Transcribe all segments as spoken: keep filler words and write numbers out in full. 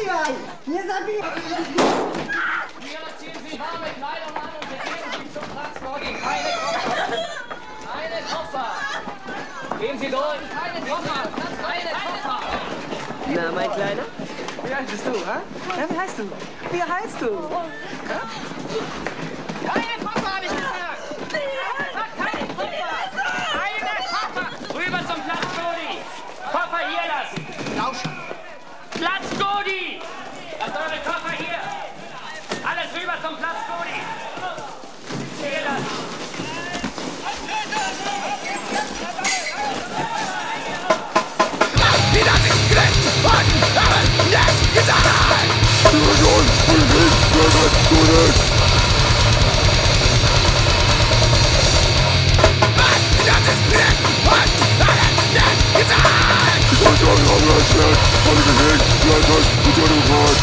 Sabian! Hier, Sabian! Hier ziehen Sie warme Kleidung an und begeben sich zum Transport. Keine Koffer! Keine Koffer! Gehen Sie durch! Keine Koffer! Keine Koffer! Na, mein Kleiner? Wie heißt du, hä? Ja, wie heißt du? Wie heißt du? Ja? Keine Koffer, habe ich gesagt! Keine Koffer! Keine Koffer! Rüber zum Platz, Godi! Koffer hier lassen! Lauschen. Platz, Godi! Lasst eure Koffer hier! Alles rüber zum Platz, Godi! Hier lassen! Die Nazis gerecht und haben nicht gesagt! Die Region, Politik, Bürger, Student! Die Nazis gerecht und haben nicht gesagt! Die Deutschen haben das Schwert, alle gelegt, Gleichheit, Sozialdemokrat!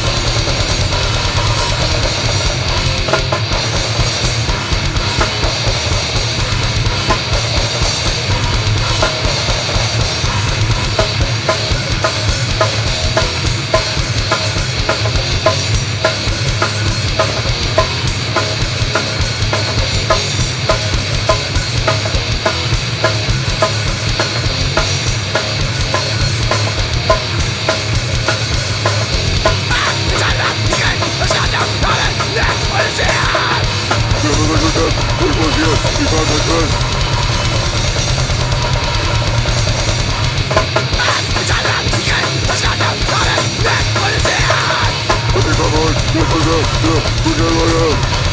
Gute Leute!